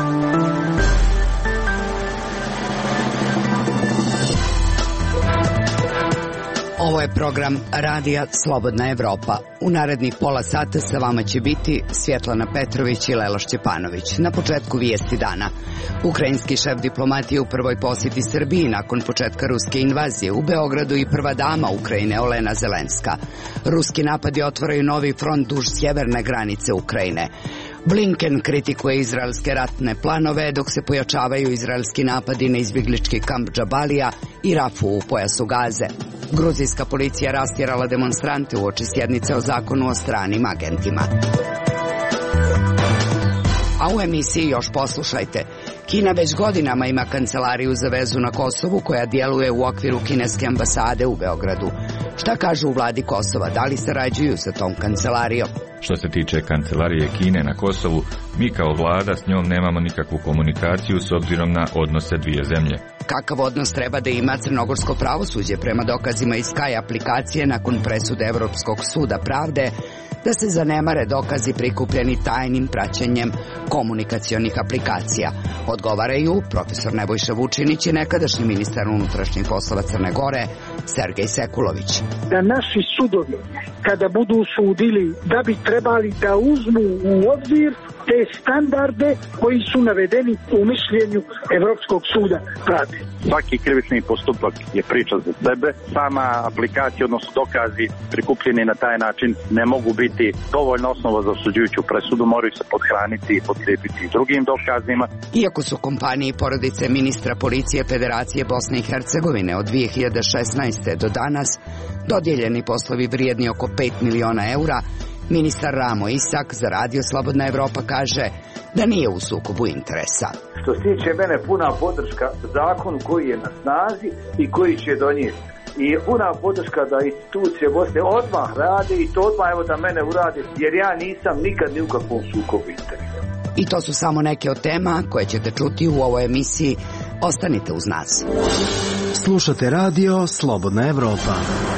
Ovo je program Radija Slobodna Evropa. U narednih pola sata sa vama će biti Svjetlana Petrović i Lelo Šćepanović. Na početku vijesti dana. Ukrajinski šef diplomatije u prvoj posjeti Srbiji nakon početka ruske invazije. U Beogradu i prva dama Ukrajine Olena Zelenska. Ruski napadi otvaraju novi front duž sjeverne granice Ukrajine. Blinken kritikuje izraelske ratne planove dok se pojačavaju izraelski napadi na izbjeglički kamp Džabalija i Rafu u pojasu Gaze. Gruzijska policija rastjerala demonstrante uoči sjednice o zakonu o stranim agentima. A u emisiji još poslušajte. Kina već godinama ima kancelariju za vezu na Kosovu koja djeluje u okviru kineske ambasade u Beogradu. Šta kažu u vladi Kosova? Da li sarađuju sa tom kancelarijom? Što se tiče kancelarije Kine na Kosovu, mi kao vlada s njom nemamo nikakvu komunikaciju s obzirom na odnose dvije zemlje. Kakav odnos treba da ima crnogorsko pravosuđe prema dokazima iz Sky aplikacije nakon presude Evropskog suda pravde da se zanemare dokazi prikupljeni tajnim praćenjem komunikacionih aplikacija? Odgovaraju profesor Nebojša Vučinić i nekadašnji ministar unutrašnjih poslova Crne Gore Sergej Sekulović. Da naši sudovi, kada budu sudili, da bi trebali da uzmu u obzir te standarde koji su navedeni u mišljenju Evropskog suda pravde. Svaki krivični postupak je priča za sebe. Sama aplikacija, odnosno dokazi prikupljeni na taj način ne mogu biti dovoljna osnova za osuđujuću presudu, moraju se podhraniti i potkrijepiti drugim dokazima. Iako su kompanije i porodice ministra policije Federacije Bosne i Hercegovine od 2016. do danas dodijeljeni poslovi vrijedni oko 5 miliona eura, ministar Ramo Isak za Radio Slobodna Evropa kaže da nije u sukobu interesa. Što se tiče mene, puna podrška zakonu koji je na snazi i koji će donijeti. I puna podrška da institucije Bosne odmah rade i to odmah evo da mene urade, jer ja nisam nikad ni u kakvom sukobu interesa. I to su samo neke od tema koje ćete čuti u ovoj emisiji. Ostanite uz nas. Slušate Radio Slobodna Evropa.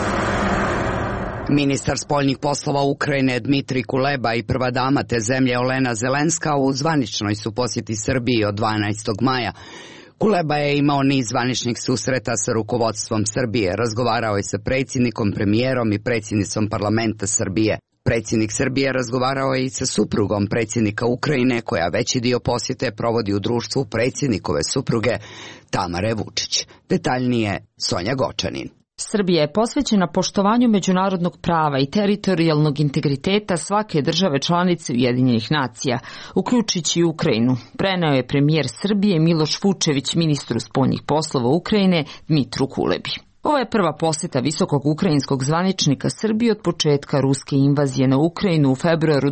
Ministar spoljnih poslova Ukrajine Dmitrij Kuleba i prva dama te zemlje Olena Zelenska u zvaničnoj su posjeti Srbiji od 12. maja. Kuleba je imao niz zvaničnih susreta sa rukovodstvom Srbije. Razgovarao je sa predsjednikom, premijerom i predsjednicom parlamenta Srbije. Predsjednik Srbije razgovarao je i sa suprugom predsjednika Ukrajine, koja veći dio posjete provodi u društvu predsjednikove supruge Tamare Vučić. Detaljnije Sonja Gočanin. Srbija je posvećena poštovanju međunarodnog prava i teritorijalnog integriteta svake države članice Ujedinjenih nacija, uključujući i Ukrajinu, preneo je premijer Srbije Miloš Vučević ministru spoljnih poslova Ukrajine Dmitru Kulebi. Ovo je prva posjeta visokog ukrajinskog zvaničnika Srbije od početka ruske invazije na Ukrajinu u februaru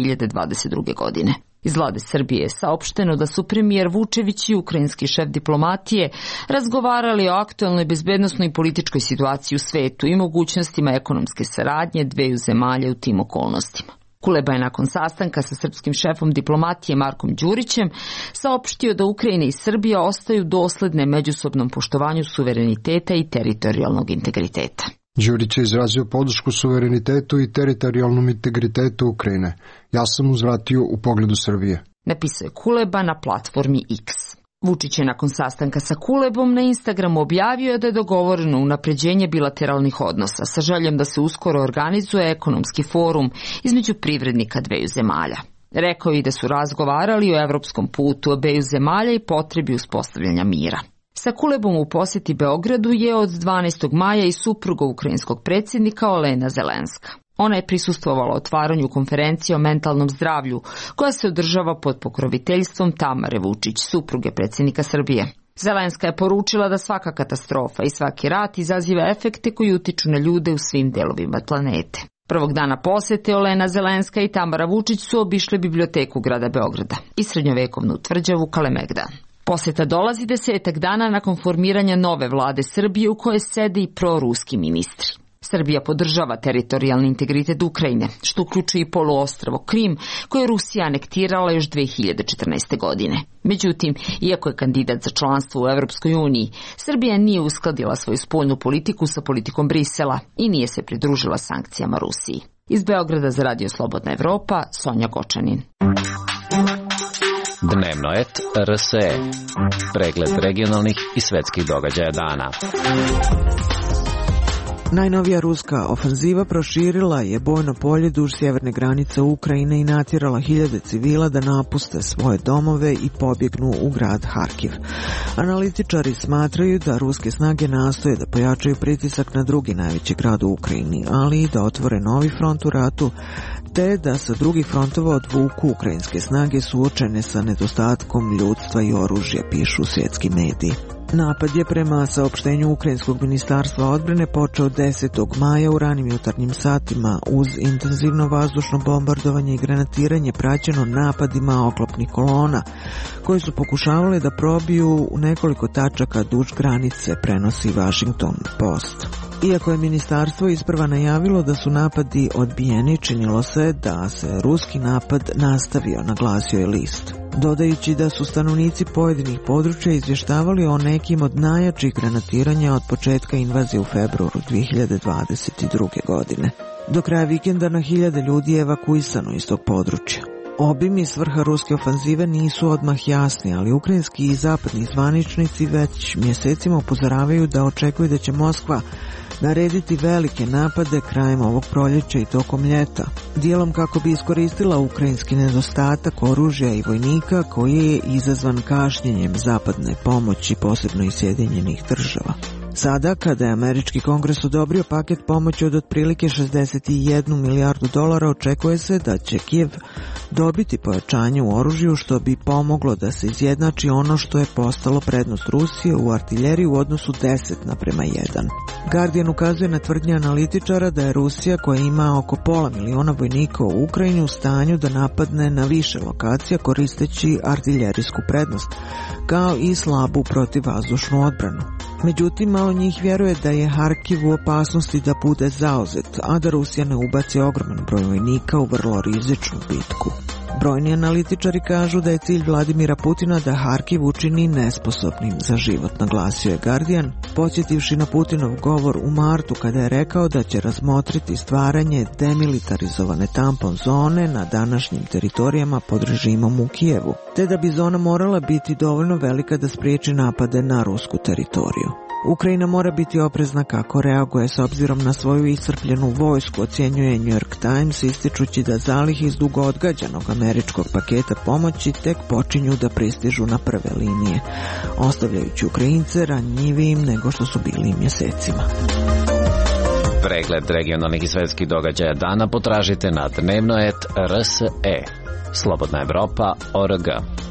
2022. godine. Iz vlade Srbije je saopšteno da su premijer Vučević i ukrajinski šef diplomatije razgovarali o aktualnoj bezbednosnoj i političkoj situaciji u svetu i mogućnostima ekonomske saradnje dveju zemalja u tim okolnostima. Kuleba je nakon sastanka sa srpskim šefom diplomatije Markom Đurićem saopštio da Ukrajina i Srbija ostaju dosledne međusobnom poštovanju suvereniteta i teritorijalnog integriteta. Đurić je izrazio podršku suverenitetu i teritorijalnom integritetu Ukrajine. Ja sam uzvratio u pogledu Srbije, napisao je Kuleba na platformi X. Vučić je nakon sastanka sa Kulebom na Instagramu objavio da je dogovoreno unapređenje bilateralnih odnosa sa željom da se uskoro organizuje ekonomski forum između privrednika dveju zemalja. Rekao je i da su razgovarali o evropskom putu obeju zemalja i potrebi uspostavljanja mira. Sa Kulebom u posjeti Beogradu je od 12. maja i supruga ukrajinskog predsjednika Olena Zelenska. Ona je prisustvovala otvaranju konferencije o mentalnom zdravlju, koja se održava pod pokroviteljstvom Tamare Vučić, supruge predsjednika Srbije. Zelenska je poručila da svaka katastrofa i svaki rat izaziva efekte koji utiču na ljude u svim delovima planete. Prvog dana posjete Olena Zelenska i Tamara Vučić su obišle biblioteku grada Beograda i srednjovekovnu tvrđavu Kalemegdan. Posjeta dolazi 10 dana nakon formiranja nove vlade Srbije u kojoj sede i proruski ministri. Srbija podržava teritorijalni integritet Ukrajine, što uključuje i poluostrvo Krim, koje je Rusija anektirala još 2014. godine. Međutim, iako je kandidat za članstvo u Evropskoj uniji, Srbija nije uskladila svoju spoljnu politiku sa politikom Brisela i nije se pridružila sankcijama Rusiji. Iz Beograda za Radio Slobodna Evropa, Sonja Gočanin. Dnevnoet RSE. Pregled regionalnih i svetskih događaja dana. Najnovija ruska ofanziva proširila je bojno polje duž sjeverne granice Ukrajine i natjerala hiljade civila da napuste svoje domove i pobjegnu u grad Harkiv. Analitičari smatraju da ruske snage nastoje da pojačaju pritisak na drugi najveći grad u Ukrajini, ali i da otvore novi front u ratu, te da sa drugih frontova odvuku ukrajinske snage suočene sa nedostatkom ljudstva i oružja, pišu svjetski mediji. Napad je prema saopštenju Ukrajinskog ministarstva odbrane počeo 10. maja u ranim jutarnjim satima uz intenzivno vazdušno bombardovanje i granatiranje praćeno napadima oklopnih kolona koji su pokušavali da probiju u nekoliko tačaka duž granice, prenosi Washington Post. Iako je ministarstvo isprva najavilo da su napadi odbijeni, činilo se da se ruski napad nastavio, naglasio je list. Dodajući da su stanovnici pojedinih područja izvještavali o nekim od najjačih granatiranja od početka invazije u februaru 2022. godine. Do kraja vikenda na hiljade ljudi je evakuisano iz tog područja. Obim i svrha ruske ofanzive nisu odmah jasni, ali ukrajinski i zapadni zvaničnici već mjesecima upozoravaju da očekuju da će Moskva narediti velike napade krajem ovog proljeća i tokom ljeta, dijelom kako bi iskoristila ukrajinski nedostatak oružja i vojnika koji je izazvan kašnjenjem zapadne pomoći, posebno iz Sjedinjenih Država. Sada, kada je američki kongres odobrio paket pomoći od otprilike 61 milijardu dolara, očekuje se da će Kijev dobiti pojačanje u oružju, što bi pomoglo da se izjednači ono što je postalo prednost Rusije u artiljeriji u odnosu 10:1. Guardian ukazuje na tvrdnje analitičara da je Rusija, koja ima oko 500 miliona vojnika u Ukrajini, u stanju da napadne na više lokacija koristeći artiljerijsku prednost, kao i slabu protivvazdušnu odbranu. Međutim, malo njih vjeruje da je Harkiv u opasnosti da bude zauzet, a da Rusija ne ubaci ogroman broj vojnika u vrlo rizičnu bitku. Brojni analitičari kažu da je cilj Vladimira Putina da Harkiv učini nesposobnim za život, naglasio je Guardian, podsjetivši na Putinov govor u martu kada je rekao da će razmotriti stvaranje demilitarizovane tampon zone na današnjim teritorijama pod režimom u Kijevu, te da bi zona morala biti dovoljno velika da spriječi napade na rusku teritoriju. Ukrajina mora biti oprezna kako reaguje s obzirom na svoju iscrpljenu vojsku, ocjenjuje New York Times, ističući da zalihe iz dugo odgađanog američkog paketa pomoći tek počinju da pristižu na prve linije, ostavljajući Ukrajince ranjivijim nego što su bili mjesecima. Pregled regionalnih i svetskih događaja dana potražite na Dnevnoet.RSE. Slobodna Evropa.org.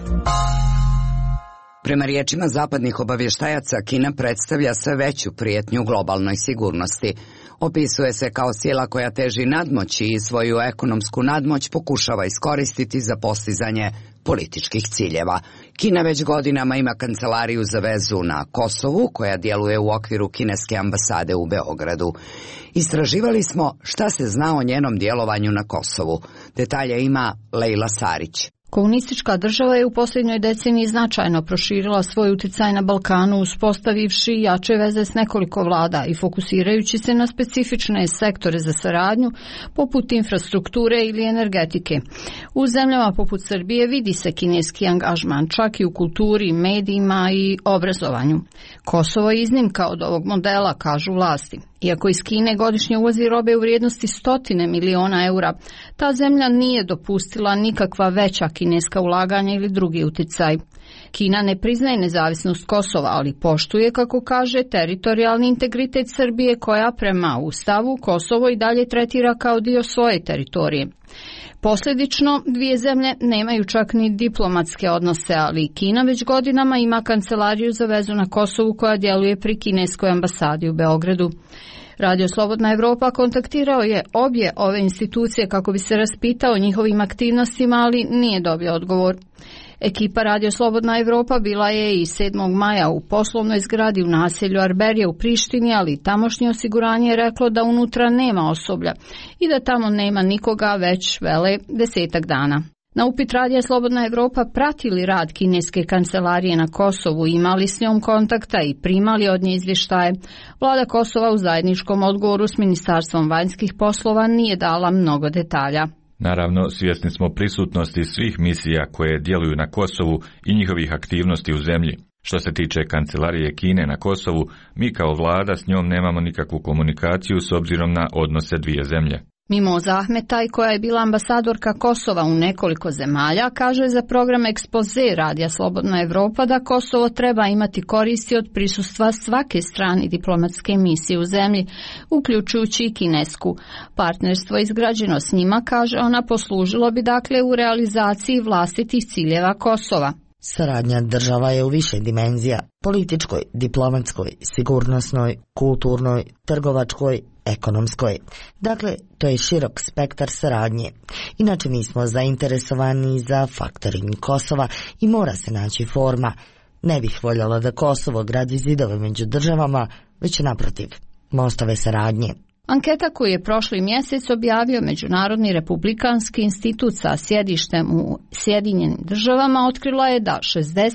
Prema riječima zapadnih obavještajaca, Kina predstavlja sve veću prijetnju globalnoj sigurnosti. Opisuje se kao sila koja teži nadmoći i svoju ekonomsku nadmoć pokušava iskoristiti za postizanje političkih ciljeva. Kina već godinama ima kancelariju za vezu na Kosovu, koja djeluje u okviru kineske ambasade u Beogradu. Istraživali smo šta se zna o njenom djelovanju na Kosovu. Detalje ima Lejla Sarić. Komunistička država je u posljednjoj deceniji značajno proširila svoj utjecaj na Balkanu, uspostavivši jače veze s nekoliko vlada i fokusirajući se na specifične sektore za saradnju, poput infrastrukture ili energetike. U zemljama poput Srbije vidi se kineski angažman, čak i u kulturi, medijima i obrazovanju. Kosovo je iznimka od ovog modela, kažu vlasti. Iako iz Kine godišnje uvozi robe u vrijednosti 100 miliona eura, ta zemlja nije dopustila nikakva veća kineska ulaganja ili drugi utjecaj. Kina ne priznaje nezavisnost Kosova, ali poštuje, kako kaže, teritorijalni integritet Srbije, koja prema Ustavu Kosovo i dalje tretira kao dio svoje teritorije. Posljedično, dvije zemlje nemaju čak ni diplomatske odnose, ali Kina već godinama ima kancelariju za vezu na Kosovu koja djeluje pri kineskoj ambasadi u Beogradu. Radio Slobodna Evropa kontaktirao je obje ove institucije kako bi se raspitao o njihovim aktivnostima, ali nije dobio odgovor. Ekipa Radio Slobodna Evropa bila je i 7. maja u poslovnoj zgradi u naselju Arberije u Prištini, ali tamošnje osiguranje je reklo da unutra nema osoblja i da tamo nema nikoga već vele 10 dana. Na upit Radija Slobodna Evropa pratili rad kineske kancelarije na Kosovu, imali s njom kontakta i primali od nje izvještaje, vlada Kosova u zajedničkom odgovoru s Ministarstvom vanjskih poslova nije dala mnogo detalja. Naravno, svjesni smo prisutnosti svih misija koje djeluju na Kosovu i njihovih aktivnosti u zemlji. Što se tiče kancelarije Kine na Kosovu, mi kao vlada s njom nemamo nikakvu komunikaciju s obzirom na odnose dvije zemlje. Mimoza Ahmetaj, koja je bila ambasadorka Kosova u nekoliko zemalja, kaže za program Ekspoze Radija Slobodna Evropa da Kosovo treba imati koristi od prisustva svake strane diplomatske misije u zemlji, uključujući i kinesku. Partnerstvo izgrađeno s njima, kaže ona, poslužilo bi dakle u realizaciji vlastitih ciljeva Kosova. Saradnja država je u više dimenzija: političkoj, diplomatskoj, sigurnosnoj, kulturnoj, trgovačkoj, ekonomskoj. Dakle, to je širok spektar saradnje. Inače nismo zainteresovani za faktoring Kosova i mora se naći forma. Ne bih voljela da Kosovo gradi zidove među državama, već naprotiv, mostove saradnje. Anketa koju je prošli mjesec objavio Međunarodni republikanski institut sa sjedištem u Sjedinjenim državama otkrila je da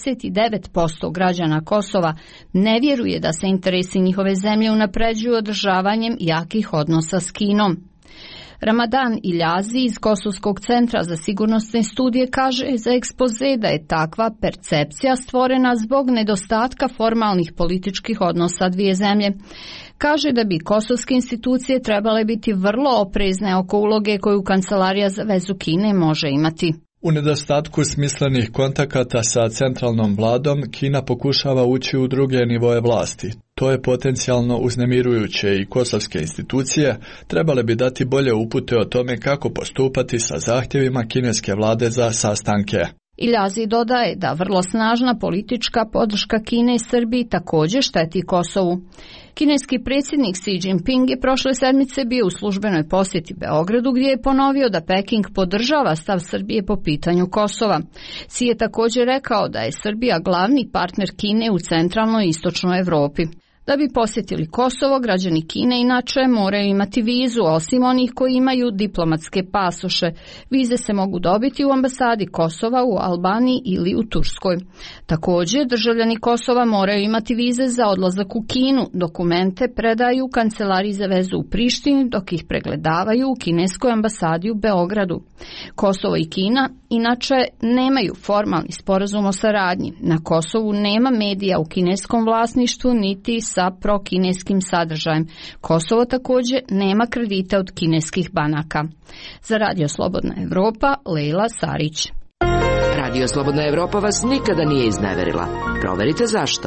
69% građana Kosova ne vjeruje da se interesi njihove zemlje unapređuju održavanjem jakih odnosa s Kinom. Ramadan Iljazi iz Kosovskog centra za sigurnosne studije kaže za Ekspoze da je takva percepcija stvorena zbog nedostatka formalnih političkih odnosa dvije zemlje. Kaže da bi kosovske institucije trebale biti vrlo oprezne oko uloge koju Kancelarija za vezu Kine može imati. U nedostatku smislenih kontakata sa centralnom vladom, Kina pokušava ući u druge nivoje vlasti. To je potencijalno uznemirujuće i kosovske institucije trebale bi dati bolje upute o tome kako postupati sa zahtjevima kineske vlade za sastanke. Iljazi dodaje da vrlo snažna politička podrška Kine i Srbiji također šteti Kosovu. Kineski predsjednik Xi Jinping je prošle sedmice bio u službenoj posjeti Beogradu gdje je ponovio da Peking podržava stav Srbije po pitanju Kosova. Xi je također rekao da je Srbija glavni partner Kine u centralnoj i istočnoj Europi. Da bi posjetili Kosovo, građani Kine inače moraju imati vizu, osim onih koji imaju diplomatske pasoše. Vize se mogu dobiti u ambasadi Kosova u Albaniji ili u Turskoj. Također, državljani Kosova moraju imati vize za odlazak u Kinu. Dokumente predaju Kancelariji za vezu u Prištini, dok ih pregledavaju u kineskoj ambasadi u Beogradu. Kosovo i Kina inače nemaju formalni sporazum o saradnji. Na Kosovu nema medija u kineskom vlasništvu niti sa prokineskim sadržajem. Kosovo također nema kredite od kineskih banaka. Za Radio Slobodna Evropa, Lejla Sarić. Radio Slobodna Evropa vas nikada nije izneverila. Proverite zašto.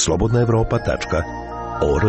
slobodnaevropa.org.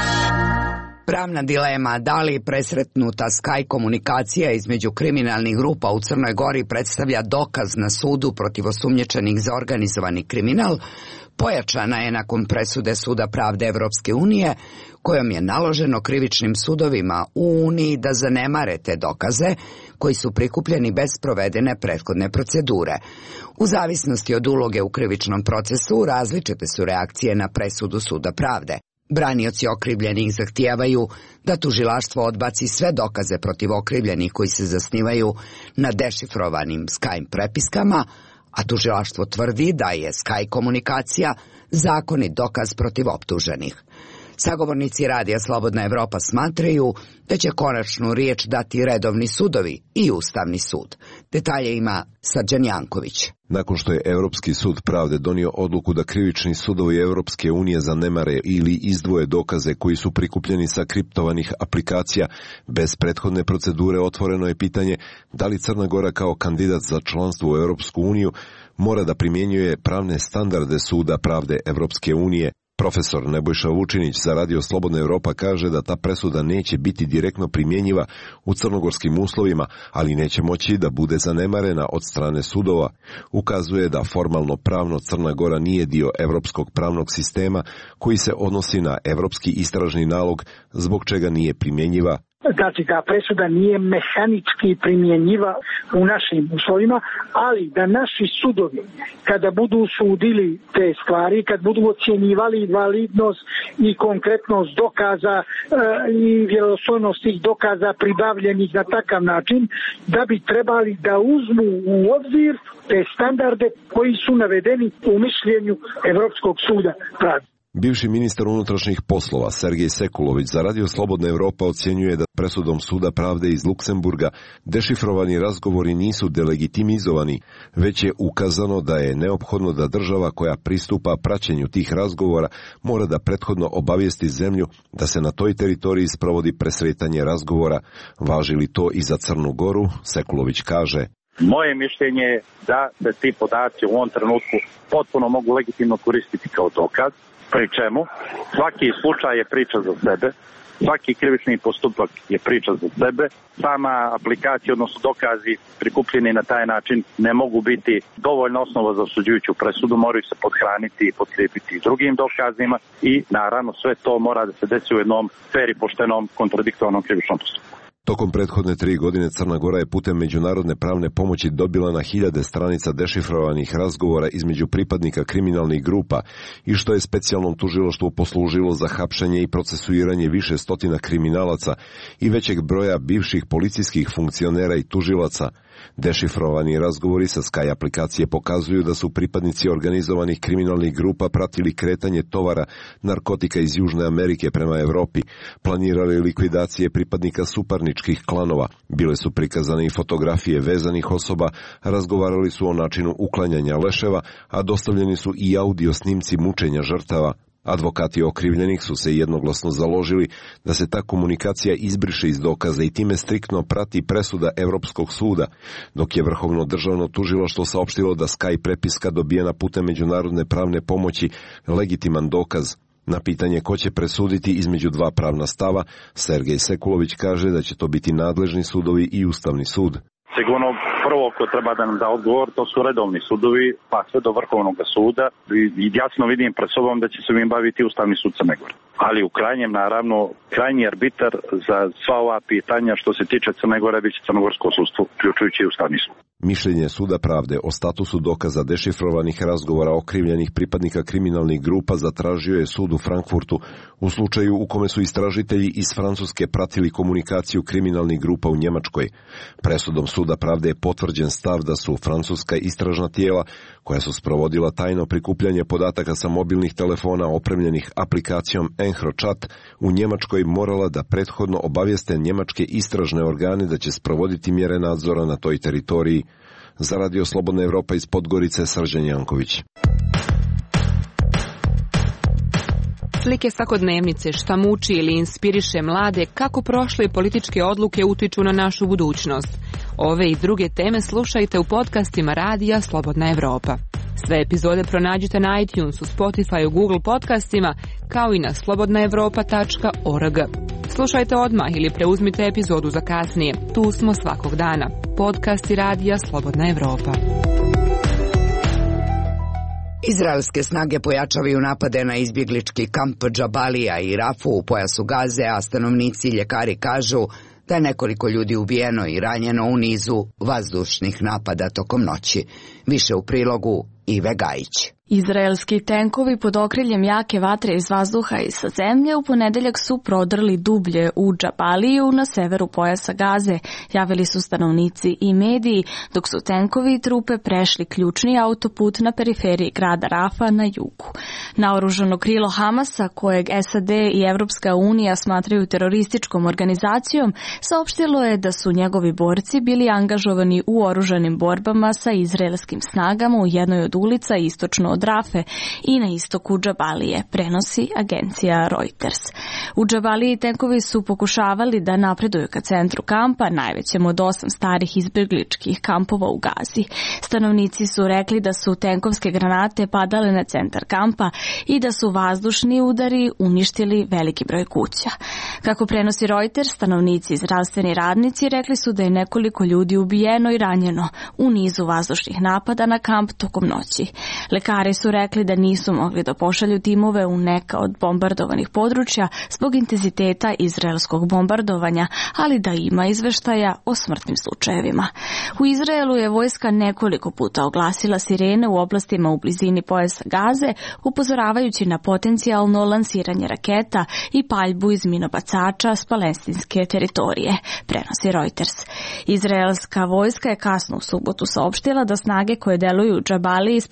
Pravna dilema da li presretnuta Skype komunikacija između kriminalnih grupa u Crnoj Gori predstavlja dokaz na sudu protiv osumnjičenih za organizovani kriminal, pojačana je nakon presude Suda pravde Evropske unije, kojom je naloženo krivičnim sudovima u Uniji da zanemare te dokaze koji su prikupljeni bez provedene prethodne procedure. U zavisnosti od uloge u krivičnom procesu različite su reakcije na presudu Suda pravde. Branioci okrivljenih zahtijevaju da tužilaštvo odbaci sve dokaze protiv okrivljenih koji se zasnivaju na dešifrovanim Skype prepiskama, a tužilaštvo tvrdi da je Skype komunikacija zakonit dokaz protiv optuženih. Sagovornici Radija Slobodna Evropa smatraju da će konačnu riječ dati redovni sudovi i Ustavni sud. Detalje ima Srđan Janković. Nakon što je Europski sud pravde donio odluku da krivični sudovi Europske unije zanemare ili izdvoje dokaze koji su prikupljeni sa kriptovanih aplikacija bez prethodne procedure, otvoreno je pitanje da li Crna Gora kao kandidat za članstvo u Europsku uniju mora da primjenjuje pravne standarde Suda pravde Europske unije. Profesor Nebojša Vučinić za Radio Slobodna Evropa kaže da ta presuda neće biti direktno primjenjiva u crnogorskim uslovima, ali neće moći da bude zanemarena od strane sudova. Ukazuje da formalno pravno Crna Gora nije dio evropskog pravnog sistema koji se odnosi na evropski istražni nalog, zbog čega nije primjenjiva. Znači da presuda nije mehanički primjenjiva u našim uslovima, ali da naši sudovi kada budu sudili te stvari, kad budu ocjenjivali validnost i konkretnost dokaza i vjerodostojnost tih dokaza pribavljenih na takav način, da bi trebali da uzmu u obzir te standarde koji su navedeni u mišljenju Evropskog suda pravde. Bivši ministar unutrašnjih poslova Sergej Sekulović za Radio Slobodna Evropa ocjenjuje da presudom Suda pravde iz Luksemburga dešifrovani razgovori nisu delegitimizovani, već je ukazano da je neophodno da država koja pristupa praćenju tih razgovora mora da prethodno obavijesti zemlju da se na toj teritoriji sprovodi presretanje razgovora. Važi li to i za Crnu Goru? Sekulović kaže: Moje mišljenje je da se ti podaci u ovom trenutku potpuno mogu legitimno koristiti kao dokaz, pri čemu svaki slučaj je priča za sebe, svaki krivični postupak je priča za sebe, sama aplikacija, odnosno dokazi prikupljeni na taj način ne mogu biti dovoljna osnova za osuđujuću presudu, moraju se podhraniti i potkrijepiti drugim dokazima i naravno sve to mora da se desi u jednom fer i poštenom kontradiktornom krivičnom postupku. Tokom prethodne 3 godine Crna Gora je putem međunarodne pravne pomoći dobila na 1000 stranica dešifrovanih razgovora između pripadnika kriminalnih grupa i što je specijalnom tužilaštvu poslužilo za hapšenje i procesuiranje više stotina kriminalaca i većeg broja bivših policijskih funkcionera i tužilaca. Dešifrovani razgovori sa Sky aplikacije pokazuju da su pripadnici organizovanih kriminalnih grupa pratili kretanje tovara narkotika iz Južne Amerike prema Evropi, planirali likvidacije pripadnika suparničkih klanova, bile su prikazane i fotografije vezanih osoba, razgovarali su o načinu uklanjanja leševa, a dostavljeni su i audio snimci mučenja žrtava. Advokati okrivljenih su se jednoglasno založili da se ta komunikacija izbriše iz dokaza i time striktno prati presuda Evropskog suda, dok je Vrhovno državno tužilaštvo saopštilo da Sky prepiska dobijena putem međunarodne pravne pomoći legitiman dokaz. Na pitanje ko će presuditi između dva pravna stava, Sergej Sekulović kaže da će to biti nadležni sudovi i Ustavni sud. Sigurno prvo ko treba da nam da odgovor, to su redovni sudovi, pa sve do Vrhovnog suda. I jasno vidim pred sobom da će se im baviti Ustavni sud Crne Gore. Ali u krajnjem, naravno, krajnji arbitar za sva ova pitanja što se tiče Crne Gore biće crnogorsko sudstvo, uključujući i Ustavni sud. Mišljenje Suda pravde o statusu dokaza dešifrovanih razgovora okrivljenih pripadnika kriminalnih grupa zatražio je sud u Frankfurtu u slučaju u kome su istražitelji iz Francuske pratili komunikaciju kriminalnih grupa u Njemačkoj. Presudom Suda pravde je potvrđen stav da su francuska istražna tijela koja su sprovodila tajno prikupljanje podataka sa mobilnih telefona opremljenih aplikacijom EncroChat u Njemačkoj morala da prethodno obavijeste njemačke istražne organe da će sprovoditi mjere nadzora na toj teritoriji. Za Radio Slobodna Evropa iz Podgorice, Srđan Janković. Slike svakodnevnice, šta muči ili inspiriše mlade, kako prošle političke odluke utiču na našu budućnost. Ove i druge teme slušajte u podcastima Radija Slobodna Evropa. Sve epizode pronađite na iTunesu, Spotify, Google podcastima, kao i na slobodnaevropa.org. Slušajte odmah ili preuzmite epizodu za kasnije. Tu smo svakog dana. Podcasti Radija Slobodna Evropa. Izraelske snage pojačavaju napade na izbjeglički kamp Džabalija i Rafu u pojasu Gaze, a stanovnici i ljekari kažu da je nekoliko ljudi ubijeno i ranjeno u nizu vazdušnih napada tokom noći. Više u prilogu Ive Gajić. Izraelski tenkovi pod okriljem jake vatre iz vazduha i sa zemlje u ponedeljak su prodrli dublje u Džabaliju na severu pojasa Gaze, javili su stanovnici i mediji, dok su tenkovi i trupe prešli ključni autoput na periferiji grada Rafa na jugu. Naoružano krilo Hamasa, kojeg SAD i Evropska unija smatraju terorističkom organizacijom, saopštilo je da su njegovi borci bili angažovani u oružanim borbama sa izraelskim snagama u jednoj od ulica istočno od Rafe i na istoku Džabalije, prenosi agencija Reuters. U Džabaliji tenkovi su pokušavali da napreduju ka centru kampa, najvećem od 8 starih izbjegličkih kampova u Gazi. Stanovnici su rekli da su tenkovske granate padale na centar kampa i da su vazdušni udari uništili veliki broj kuća. Kako prenosi Reuters, stanovnici i zdravstveni radnici rekli su da je nekoliko ljudi ubijeno i ranjeno u nizu vazdušnih napada na kamp tokom noći. Lekari su rekli da nisu mogli da pošalju timove u neka od bombardovanih područja zbog intenziteta izraelskog bombardovanja, ali da ima izveštaja o smrtnim slučajevima. U Izraelu je vojska nekoliko puta oglasila sirene u oblastima u blizini pojasa Gaze, upozoravajući na potencijalno lansiranje raketa i paljbu iz minobacača s palestinske teritorije, prenosi Reuters. Izraelska vojska je kasno u subotu saopštila da snage koje deluju u Džabaliji sprečavaju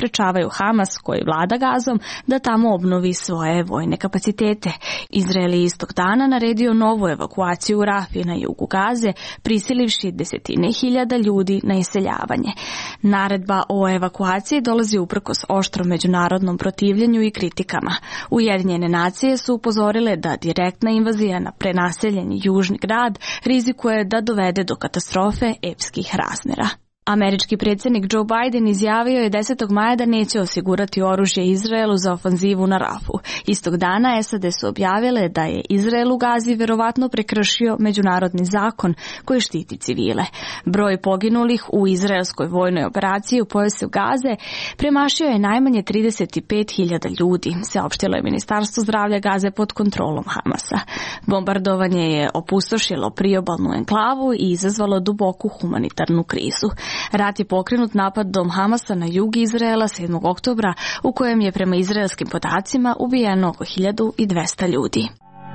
pozivaju Hamas, koji vlada Gazom, da tamo obnovi svoje vojne kapacitete. Izrael je istog dana naredio novu evakuaciju u Rafi na jugu Gaze, prisilivši desetine hiljada ljudi na iseljavanje. Naredba o evakuaciji dolazi uprkos oštrom međunarodnom protivljenju i kritikama. Ujedinjene nacije su upozorile da direktna invazija na prenaseljeni južni grad rizikuje da dovede do katastrofe epskih razmjera. Američki predsjednik Joe Biden izjavio je 10. maja da neće osigurati oružje Izraelu za ofanzivu na Rafu. Istog dana SAD su objavile da je Izrael u Gazi vjerovatno prekršio međunarodni zakon koji štiti civile. Broj poginulih u izraelskoj vojnoj operaciji u pojasu Gaze premašio je najmanje 35.000 ljudi, saopštilo je Ministarstvo zdravlja Gaze pod kontrolom Hamasa. Bombardovanje je opustošilo priobalnu enklavu i izazvalo duboku humanitarnu krizu. Rat je pokrenut napadom Hamasa na jug Izraela 7. oktobra, u kojem je prema izraelskim podacima ubijeno oko 1200 ljudi.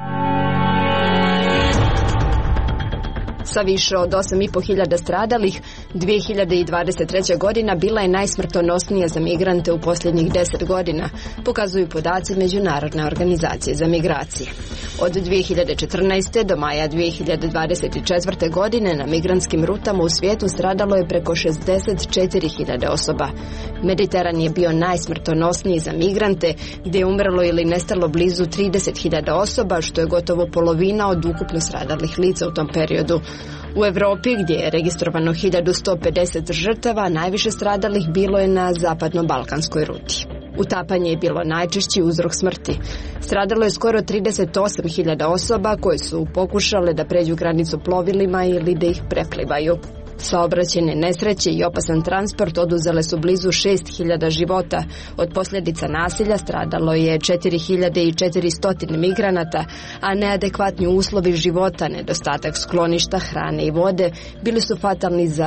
Sa više od 8.500 stradalih, 2023. godina bila je najsmrtonosnija za migrante u posljednjih 10 godina, pokazuju podaci Međunarodne organizacije za migracije. Od 2014. do maja 2024. godine na migrantskim rutama u svijetu stradalo je preko 64.000 osoba. Mediteran je bio najsmrtonosniji za migrante, gdje je umrlo ili nestalo blizu 30.000 osoba, što je gotovo polovina od ukupno stradalih lica u tom periodu. U Europi, gdje je registrovano 1150 žrtava, najviše stradalih bilo je na zapadno-balkanskoj ruti. Utapanje je bilo najčešći uzrok smrti. Stradalo je skoro 38.000 osoba koje su pokušale da pređu granicu plovilima ili da ih preplivaju. Saobraćajne nesreće i opasan transport oduzele su blizu 6.000 života. Od posljedica nasilja stradalo je 4.400 migranata, a neadekvatni uslovi života, nedostatak skloništa, hrane i vode bili su fatalni za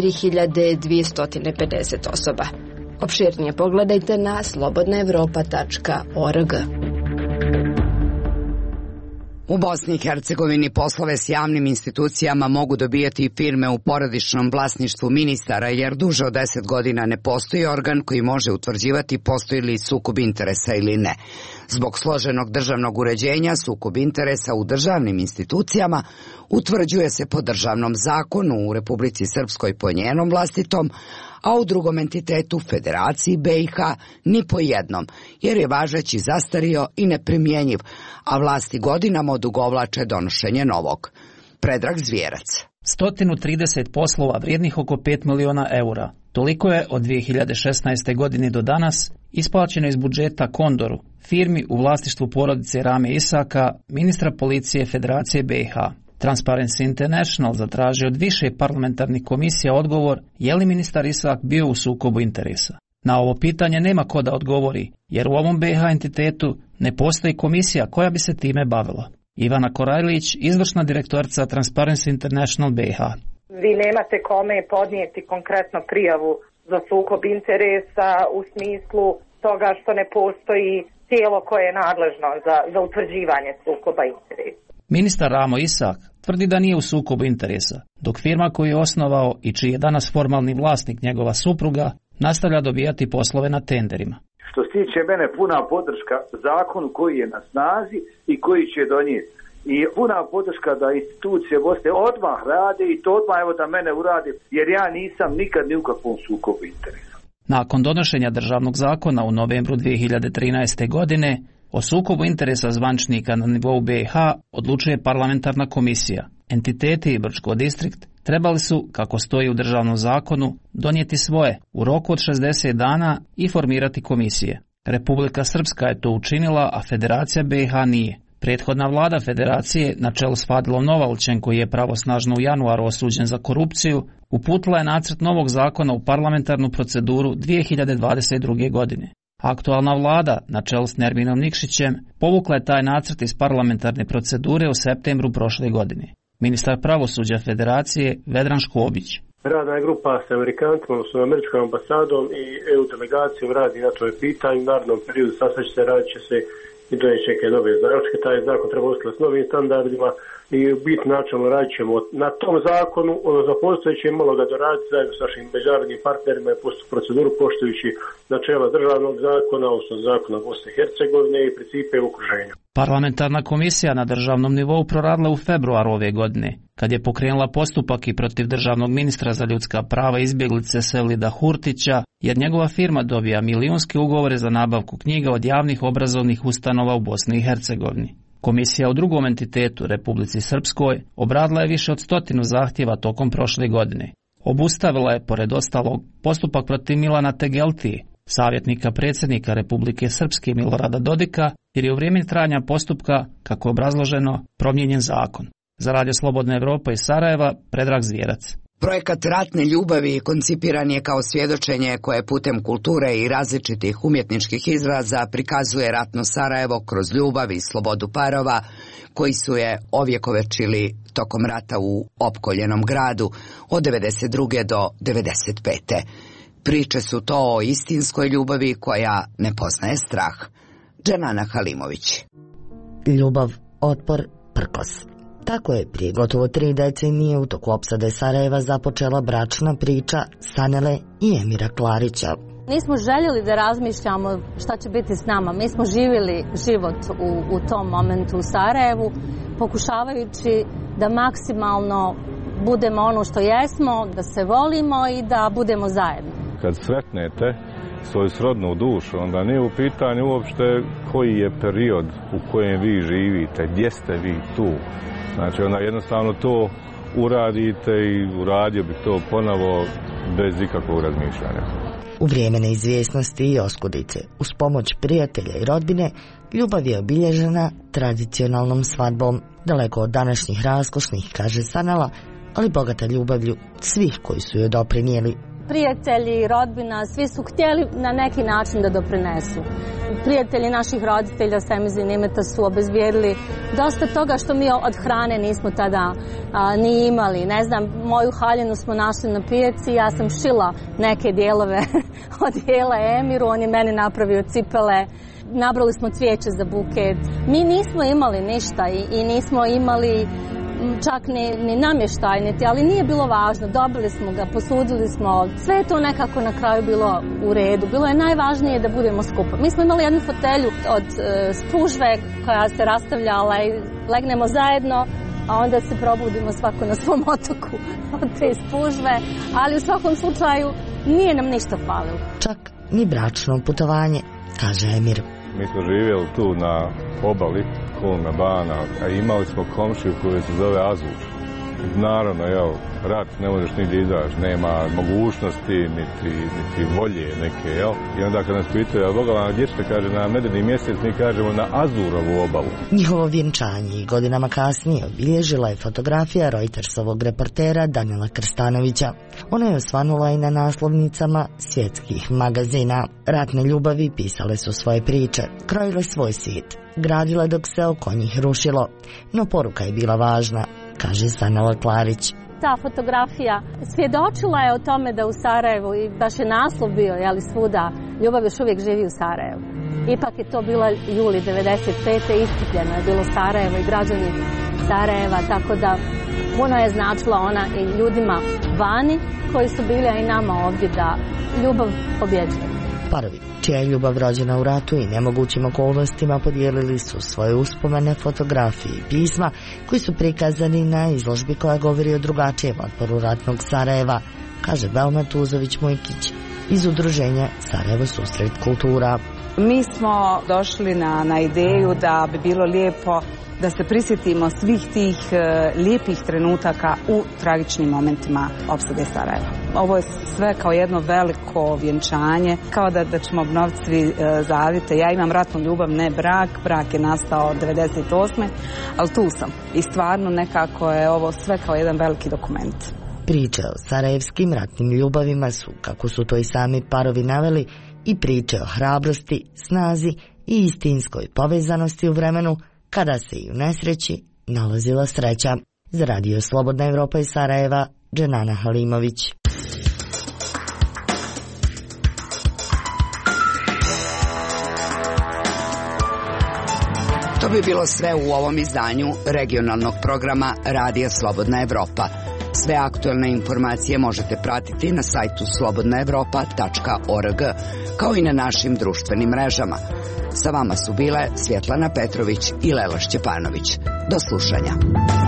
4.250 osoba. Opširnije pogledajte na slobodnaevropa.org. U Bosni i Hercegovini poslove s javnim institucijama mogu dobijati firme u porodičnom vlasništvu ministara, jer duže od 10 godina ne postoji organ koji može utvrđivati postoji li sukob interesa ili ne. Zbog složenog državnog uređenja, sukob interesa u državnim institucijama utvrđuje se po državnom zakonu, u Republici Srpskoj po njenom vlastitom, a u drugom entitetu, Federaciji BiH, ni po jednom, jer je važeći zastario i neprimjenjiv, a vlasti godinama odugovlače donošenje novog. Predrag Zvijerac. 130 poslova vrijednih oko 5 miliona eura. Toliko je od 2016. godine do danas isplaćeno iz budžeta Kondoru, firmi u vlasništvu porodice Rame Isaka, ministra policije Federacije BiH. Transparency International zatražio od više parlamentarnih komisija odgovor je li ministar Isak bio u sukobu interesa. Na ovo pitanje nema ko da odgovori, jer u ovom BiH entitetu ne postoji komisija koja bi se time bavila. Ivana Korajlić, izvršna direktorica Transparency International BiH. Vi nemate kome podnijeti konkretno prijavu za sukob interesa u smislu toga što ne postoji tijelo koje je nadležno za utvrđivanje sukoba interesa. Ministar Ramo Isak tvrdi da nije u sukobu interesa, dok firma koju je osnovao i čiji je danas formalni vlasnik njegova supruga nastavlja dobijati poslove na tenderima. Što se tiče mene, puna podrška zakonu koji je na snazi i koji će donijeti. I puna podrška da institucije Bosne odmah rade i to odmah evo da mene urade, jer ja nisam nikad ni u kakvom sukobu interesa. Nakon donošenja državnog zakona u novembru 2013. godine, o sukobu interesa zvančnika na nivou BiH odlučuje parlamentarna komisija. Entiteti i Brčko distrikt trebali su, kako stoji u državnom zakonu, donijeti svoje u roku od 60 dana i formirati komisije. Republika Srpska je to učinila, a Federacija BiH nije. Prethodna vlada Federacije, na čelu s Fadilom Novalčem, koji je pravosnažno u januaru osuđen za korupciju, uputila je nacrt novog zakona u parlamentarnu proceduru 2022. godine. Aktualna vlada, na čelu s Nerminom Nikšićem, povukla je taj nacrt iz parlamentarne procedure u septembru prošle godine. Ministar pravosuđa Federacije Vedran Škobić. Radna je grupa s Amerikancima, odnosno Američkom ambasadom i EU delegacijom radi na toj pitanju. U narednom periodu radit će se i doneće neke nove zaključke. Taj zakon treba uskladiti s novim standardima i biti načelno radit ćemo na tom zakonu, za postojeće malo ga doraditi zajedno s našim međunarodnim partnerima i proceduru poštujući načela državnog zakona, odnosno zakona Bosne i Hercegovine i principe u okruženju. Parlamentarna komisija na državnom nivou proradila u februaru ove godine, kad je pokrenula postupak i protiv državnog ministra za ljudska prava i izbjeglice Sevlida Hurtića, jer njegova firma dobija milijunske ugovore za nabavku knjiga od javnih obrazovnih ustanova u Bosni i Hercegovini. Komisija u drugom entitetu, Republici Srpskoj, obradila je više od 100 zahtjeva tokom prošle godine. Obustavila je, pored ostalog, postupak protiv Milana Tegeltije, savjetnika predsjednika Republike Srpske Milorada Dodika, jer je u vrijeme trajanja postupka, kako je obrazloženo, promijenjen zakon. Za Radio Slobodna Evropa iz Sarajeva, Predrag Zvjerac. Projekat Ratne ljubavi koncipiran je kao svjedočenje koje putem kulture i različitih umjetničkih izraza prikazuje ratno Sarajevo kroz ljubav i slobodu parova koji su je ovjekovečili tokom rata u opkoljenom gradu od 92. do 95. Priče su to o istinskoj ljubavi koja ne poznaje strah. Dženana Halimović. Ljubav, otpor, prkos. Tako je prije gotovo 3 decenije u toku opsade Sarajeva započela bračna priča Sanele i Emira Klarića. Nismo željeli da razmišljamo šta će biti s nama. Mi smo živjeli život u tom momentu u Sarajevu, pokušavajući da maksimalno budemo ono što jesmo, da se volimo i da budemo zajedno. Kad sretnete svoju srodnu dušu, onda nije u pitanju uopšte koji je period u kojem vi živite, gdje ste vi tu. Znači, onda jednostavno to uradite i uradio bih to ponovo bez ikakvog razmišljanja. U vrijeme neizvjesnosti i oskudice, uz pomoć prijatelja i rodbine, ljubav je obilježena tradicionalnom svadbom, daleko od današnjih raskošnih, kaže Sanela, ali bogata ljubavlju svih koji su joj doprinijeli. Prijatelji i rodbina, svi su htjeli na neki način da doprinesu. Prijatelji naših roditelja Semizin Imeta su obezbijedili dosta toga što mi od hrane nismo tada ni imali. Ne znam, moju haljinu smo našli na pijaci, ja sam šila neke dijelove od dijela Emiru, on je meni napravio cipele. Nabrali smo cvijeće za buket. Mi nismo imali ništa i nismo imali čak ni namještaj, ali nije bilo važno, dobili smo ga, posudili smo, sve je to nekako na kraju bilo u redu. Bilo je najvažnije da budemo skupa. Mi smo imali jednu fotelju od spužve koja se rastavljala i legnemo zajedno, a onda se probudimo svako na svom otoku od te spužve, ali u svakom slučaju nije nam ništa falilo. Čak ni bračno putovanje, kaže Emir. Mi smo živjeli tu na obali Kolna Bana, a imali smo komšiju koju se zove Azur. Naravno, rat ne možeš nigdje izaći, nema mogućnosti, niti volje neke, I onda kad nas pitaju, Boga, gdje ćete, kaže, na medeni mjesec, mi kažemo na Azurovu obalu. Njihovo vjenčanje i godinama kasnije obilježila je fotografija Reutersovog reportera Danila Krstanovića. Ona je osvanula i na naslovnicama svjetskih magazina. Ratne ljubavi pisale su svoje priče, krojile svoj svijet, gradile dok se oko njih rušilo, no poruka je bila važna, kaže Sanela Klarić. Ta fotografija svjedočila je o tome da u Sarajevu, i baš je naslov bio, svuda, ljubav još uvijek živi u Sarajevu. Ipak je to bila juli 95. iscrpljeno je bilo Sarajevo i građani Sarajeva, tako da puno je značila ona i ljudima vani koji su bili, a i nama ovdje, da ljubav pobjeđuje. Parovi, čija je ljubav rođena u ratu i nemogućim okolnostima, podijelili su svoje uspomene, fotografije i pisma koji su prikazani na izložbi koja govori o drugačijem otporu ratnog Sarajeva, kaže Velma Tuzović-Mujkić iz udruženja Sarajevo susret kultura. Mi smo došli na ideju da bi bilo lijepo da se prisjetimo svih tih lijepih trenutaka u tragičnim momentima opsade Sarajeva. Ovo je sve kao jedno veliko vjenčanje, kao da ćemo obnoviti svi zavjete. Ja imam ratnu ljubav, ne brak. Brak je nastao 98. ali tu sam. I stvarno nekako je ovo sve kao jedan veliki dokument. Priče o sarajevskim ratnim ljubavima su, kako su to i sami parovi naveli, i priče o hrabrosti, snazi i istinskoj povezanosti u vremenu kada se i u nesreći nalazila sreća. Za Radio Slobodna Evropa iz Sarajeva, Dženana Halimović. bi bilo sve u ovom izdanju regionalnog programa Radija Slobodna Evropa. Sve aktuelne informacije možete pratiti na sajtu slobodnaevropa.org, kao i na našim društvenim mrežama. Sa vama su bile Svjetlana Petrović i Lela Šćepanović. Do slušanja.